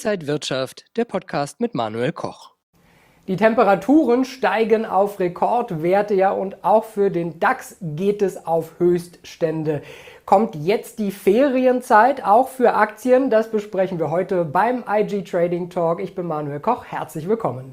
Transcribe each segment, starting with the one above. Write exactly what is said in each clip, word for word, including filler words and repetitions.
Inside Wirtschaft, der Podcast mit Manuel Koch. Die Temperaturen steigen auf Rekordwerte, ja, und auch für den DAX geht es auf Höchststände. Kommt jetzt die Ferienzeit auch für Aktien? Das besprechen wir heute beim I G Trading Talk. Ich bin Manuel Koch, herzlich willkommen.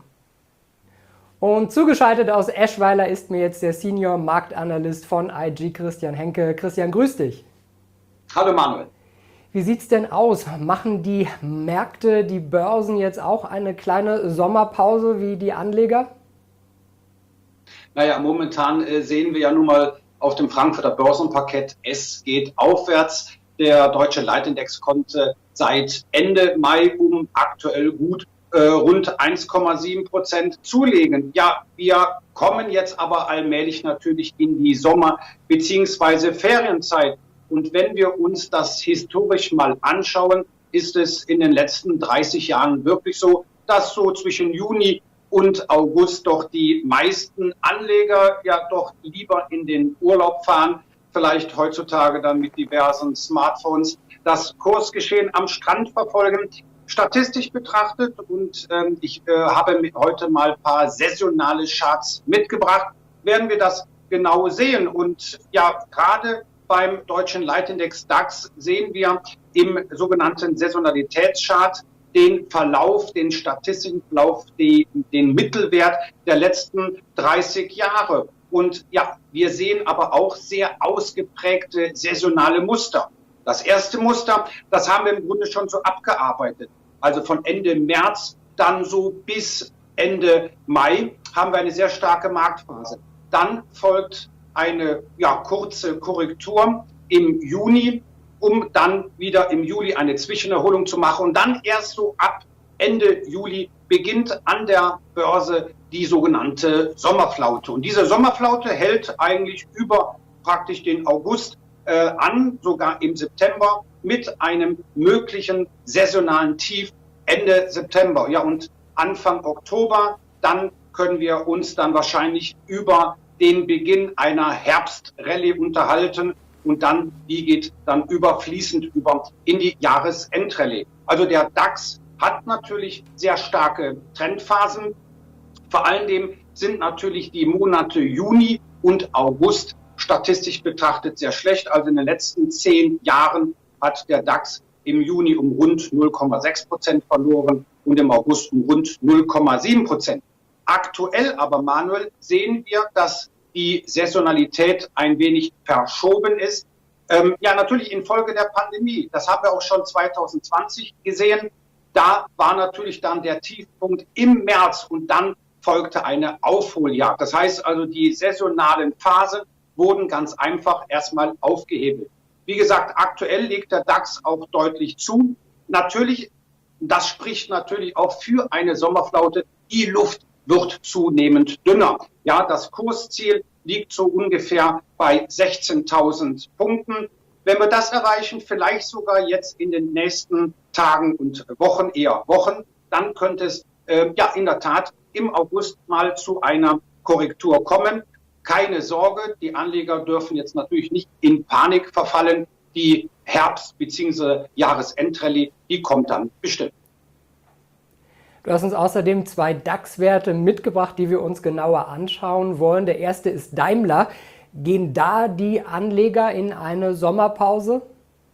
Und zugeschaltet aus Eschweiler ist mir jetzt der Senior Marktanalyst von I G, Christian Henke. Christian, grüß dich. Hallo Manuel. Wie sieht es denn aus? Machen die Märkte, die Börsen jetzt auch eine kleine Sommerpause wie die Anleger? Naja, momentan äh, sehen wir ja nun mal auf dem Frankfurter Börsenparkett, es geht aufwärts. Der deutsche Leitindex konnte seit Ende Mai um aktuell gut äh, rund eins Komma sieben Prozent zulegen. Ja, wir kommen jetzt aber allmählich natürlich in die Sommer- bzw. Ferienzeit. Und wenn wir uns das historisch mal anschauen, ist es in den letzten dreißig Jahren wirklich so, dass so zwischen Juni und August doch die meisten Anleger ja doch lieber in den Urlaub fahren, vielleicht heutzutage dann mit diversen Smartphones das Kursgeschehen am Strand verfolgen. Statistisch betrachtet, und ähm, ich äh, habe heute mal ein paar saisonale Charts mitgebracht, werden wir das genau sehen. Und ja, gerade beim deutschen Leitindex DAX sehen wir im sogenannten Saisonalitätschart den Verlauf, den statistischen Verlauf, die, den Mittelwert der letzten dreißig Jahre. Und ja, wir sehen aber auch sehr ausgeprägte saisonale Muster. Das erste Muster, das haben wir im Grunde schon so abgearbeitet. Also von Ende März dann so bis Ende Mai haben wir eine sehr starke Marktphase. Dann folgt eine ja, kurze Korrektur im Juni, um dann wieder im Juli eine Zwischenerholung zu machen. Und dann erst so ab Ende Juli beginnt an der Börse die sogenannte Sommerflaute. Und diese Sommerflaute hält eigentlich über praktisch den August äh, an, sogar im September, mit einem möglichen saisonalen Tief Ende September. Ja, und Anfang Oktober, dann können wir uns dann wahrscheinlich über den Beginn einer Herbstrallye unterhalten und dann, die geht dann überfließend über in die Jahresendrallye. Also der DAX hat natürlich sehr starke Trendphasen. Vor allen Dingen sind natürlich die Monate Juni und August statistisch betrachtet sehr schlecht. Also in den letzten zehn Jahren hat der DAX im Juni um rund null Komma sechs Prozent verloren und im August um rund null Komma sieben Prozent. Aktuell aber, Manuel, sehen wir, dass die Saisonalität ein wenig verschoben ist. Ähm, ja, natürlich infolge der Pandemie. Das haben wir auch schon zwanzig zwanzig gesehen. Da war natürlich dann der Tiefpunkt im März und dann folgte eine Aufholjagd. Das heißt also, die saisonalen Phasen wurden ganz einfach erstmal aufgehebelt. Wie gesagt, aktuell legt der DAX auch deutlich zu. Natürlich, das spricht natürlich auch für eine Sommerflaute. Die Luft wird zunehmend dünner. Ja, das Kursziel liegt so ungefähr bei sechzehntausend Punkten. Wenn wir das erreichen, vielleicht sogar jetzt in den nächsten Tagen und Wochen, eher Wochen, dann könnte es äh, ja in der Tat im August mal zu einer Korrektur kommen. Keine Sorge, die Anleger dürfen jetzt natürlich nicht in Panik verfallen. Die Herbst- bzw. Jahresendrallye, die kommt dann bestimmt. Du hast uns außerdem zwei DAX-Werte mitgebracht, die wir uns genauer anschauen wollen. Der erste ist Daimler. Gehen da die Anleger in eine Sommerpause?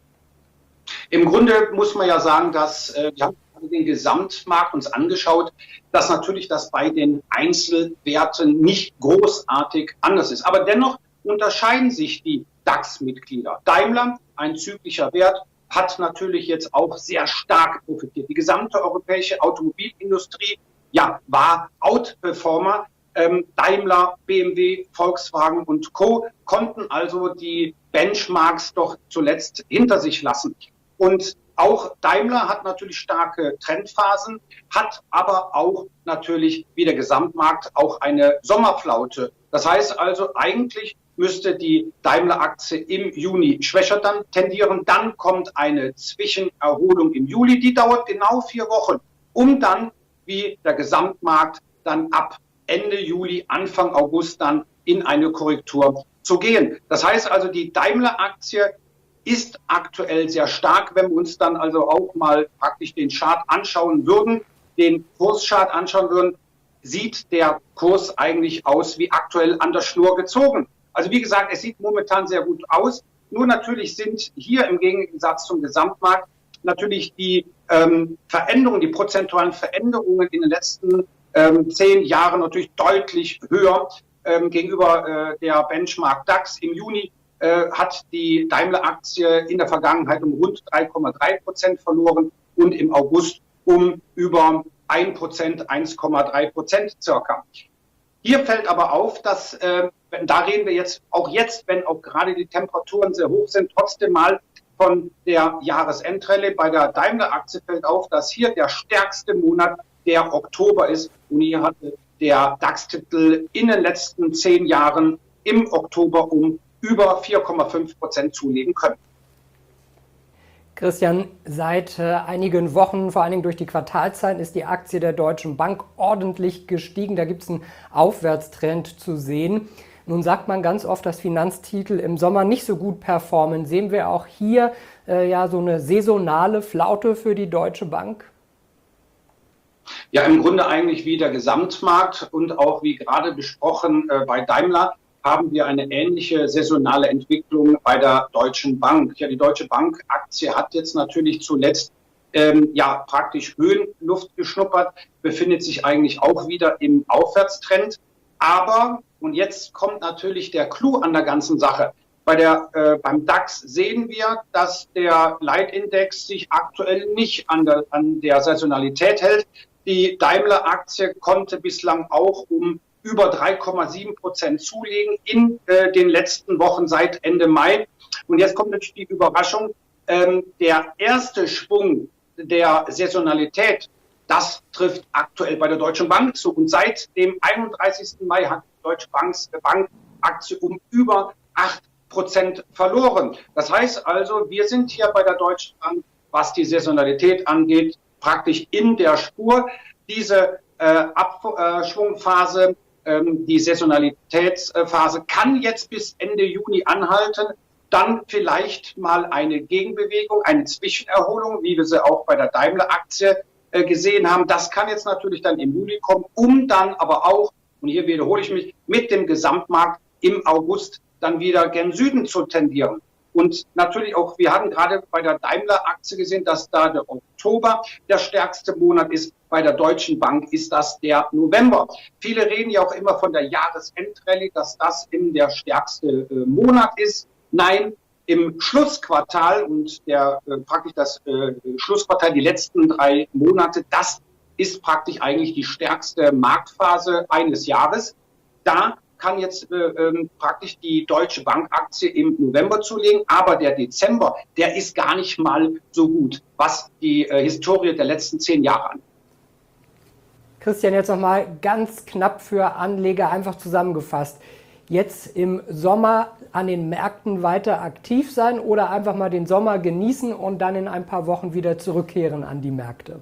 Im Grunde muss man ja sagen, dass äh, wir haben den Gesamtmarkt uns angeschaut, dass natürlich das bei den Einzelwerten nicht großartig anders ist. Aber dennoch unterscheiden sich die DAX-Mitglieder. Daimler, ein zyklischer Wert, hat natürlich jetzt auch sehr stark profitiert. Die gesamte europäische Automobilindustrie ja, war Outperformer. Ähm, Daimler, B M W, Volkswagen und Co. konnten also die Benchmarks doch zuletzt hinter sich lassen. Und auch Daimler hat natürlich starke Trendphasen, hat aber auch natürlich wie der Gesamtmarkt auch eine Sommerflaute. Das heißt also, eigentlich müsste die Daimler-Aktie im Juni schwächer dann tendieren. Dann kommt eine Zwischenerholung im Juli, die dauert genau vier Wochen, um dann wie der Gesamtmarkt dann ab Ende Juli, Anfang August dann in eine Korrektur zu gehen. Das heißt also, die Daimler-Aktie ist aktuell sehr stark. Wenn wir uns dann also auch mal praktisch den Chart anschauen würden, den Kurschart anschauen würden, sieht der Kurs eigentlich aus wie aktuell an der Schnur gezogen. Also wie gesagt, es sieht momentan sehr gut aus. Nur natürlich sind hier im Gegensatz zum Gesamtmarkt natürlich die ähm, Veränderungen, die prozentualen Veränderungen in den letzten ähm, zehn Jahren natürlich deutlich höher ähm, gegenüber äh, der Benchmark DAX. Im Juni äh, hat die Daimler-Aktie in der Vergangenheit um rund drei Komma drei Prozent verloren und im August um über ein Prozent, eins Komma drei Prozent circa. Hier fällt aber auf, dass, äh, da reden wir jetzt, auch jetzt, wenn auch gerade die Temperaturen sehr hoch sind, trotzdem mal von der Jahresendrallye. Bei der Daimler-Aktie fällt auf, dass hier der stärkste Monat der Oktober ist. Und hier hatte der DAX-Titel in den letzten zehn Jahren im Oktober um über vier Komma fünf Prozent zulegen können. Christian, seit äh, einigen Wochen, vor allen Dingen durch die Quartalszahlen, ist die Aktie der Deutschen Bank ordentlich gestiegen. Da gibt es einen Aufwärtstrend zu sehen. Nun sagt man ganz oft, dass Finanztitel im Sommer nicht so gut performen. Sehen wir auch hier äh, ja so eine saisonale Flaute für die Deutsche Bank? Ja, im Grunde eigentlich wie der Gesamtmarkt und auch wie gerade besprochen äh, bei Daimler haben wir eine ähnliche saisonale Entwicklung bei der Deutschen Bank. Ja, die Deutsche Bank-Aktie hat jetzt natürlich zuletzt ähm, ja praktisch Höhenluft geschnuppert, befindet sich eigentlich auch wieder im Aufwärtstrend. Aber, und jetzt kommt natürlich der Clou an der ganzen Sache, bei der, äh, beim DAX sehen wir, dass der Leitindex sich aktuell nicht an der, an der Saisonalität hält. Die Daimler-Aktie konnte bislang auch um über drei Komma sieben Prozent zulegen in äh, den letzten Wochen seit Ende Mai. Und jetzt kommt natürlich die Überraschung, ähm, der erste Schwung der Saisonalität, das trifft aktuell bei der Deutschen Bank zu. Und seit dem einunddreißigsten Mai hat die Deutsche Banks, Bank Aktie um über acht Prozent verloren. Das heißt also, wir sind hier bei der Deutschen Bank, was die Saisonalität angeht, praktisch in der Spur. Diese äh, Abschwungphase, ähm, die Saisonalitätsphase kann jetzt bis Ende Juni anhalten. Dann vielleicht mal eine Gegenbewegung, eine Zwischenerholung, wie wir sie auch bei der Daimler-Aktie äh, gesehen haben. Das kann jetzt natürlich dann im Juli kommen, um dann aber auch, und hier wiederhole ich mich, mit dem Gesamtmarkt im August dann wieder gen Süden zu tendieren. Und natürlich auch, wir haben gerade bei der Daimler-Aktie gesehen, dass da der Oktober der stärkste Monat ist. Bei der Deutschen Bank ist das der November. Viele reden ja auch immer von der Jahresendrallye, dass das eben der stärkste äh, Monat ist. Nein, im Schlussquartal und der äh, praktisch das äh, Schlussquartal, die letzten drei Monate, das ist praktisch eigentlich die stärkste Marktphase eines Jahres. Da kann jetzt äh, ähm, praktisch die Deutsche Bank-Aktie im November zulegen, aber der Dezember, der ist gar nicht mal so gut, was die äh, Historie der letzten zehn Jahre angeht. Christian, jetzt nochmal ganz knapp für Anleger einfach zusammengefasst. Jetzt im Sommer an den Märkten weiter aktiv sein oder einfach mal den Sommer genießen und dann in ein paar Wochen wieder zurückkehren an die Märkte?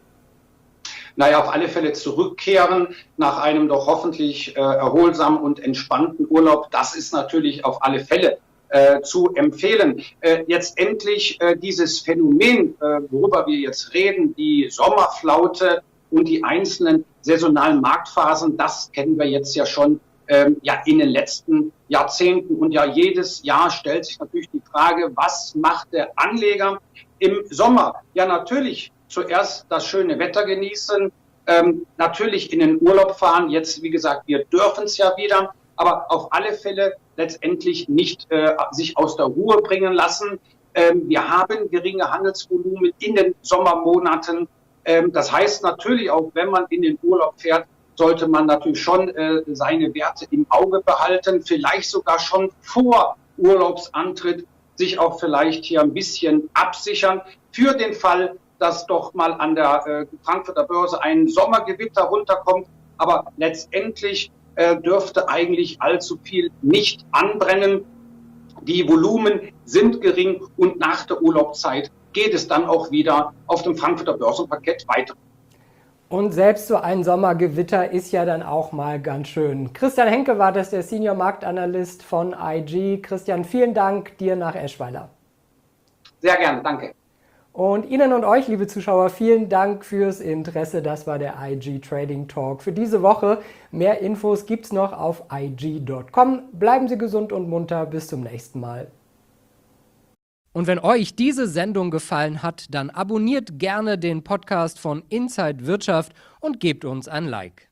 Naja, auf alle Fälle zurückkehren nach einem doch hoffentlich äh, erholsamen und entspannten Urlaub. Das ist natürlich auf alle Fälle äh, zu empfehlen. Äh, jetzt endlich äh, dieses Phänomen, äh, worüber wir jetzt reden, die Sommerflaute und die einzelnen saisonalen Marktphasen, das kennen wir jetzt ja schon ähm, ja in den letzten Jahrzehnten. Und ja, jedes Jahr stellt sich natürlich die Frage, was macht der Anleger im Sommer? Ja, natürlich zuerst das schöne Wetter genießen, ähm, natürlich in den Urlaub fahren. Jetzt, wie gesagt, wir dürfen es ja wieder, aber auf alle Fälle letztendlich nicht äh, sich aus der Ruhe bringen lassen. Ähm, wir haben geringe Handelsvolumen in den Sommermonaten. Ähm, das heißt natürlich auch, wenn man in den Urlaub fährt, sollte man natürlich schon äh, seine Werte im Auge behalten, vielleicht sogar schon vor Urlaubsantritt sich auch vielleicht hier ein bisschen absichern für den Fall, dass doch mal an der äh, Frankfurter Börse ein Sommergewitter runterkommt. Aber letztendlich äh, dürfte eigentlich allzu viel nicht anbrennen. Die Volumen sind gering und nach der Urlaubszeit geht es dann auch wieder auf dem Frankfurter Börsenparkett weiter. Und selbst so ein Sommergewitter ist ja dann auch mal ganz schön. Christian Henke war das, der Senior Marktanalyst von I G. Christian, vielen Dank dir nach Eschweiler. Sehr gerne, danke. Und Ihnen und euch, liebe Zuschauer, vielen Dank fürs Interesse. Das war der I G Trading Talk für diese Woche. Mehr Infos gibt's noch auf I G Punkt com. Bleiben Sie gesund und munter. Bis zum nächsten Mal. Und wenn euch diese Sendung gefallen hat, dann abonniert gerne den Podcast von Inside Wirtschaft und gebt uns ein Like.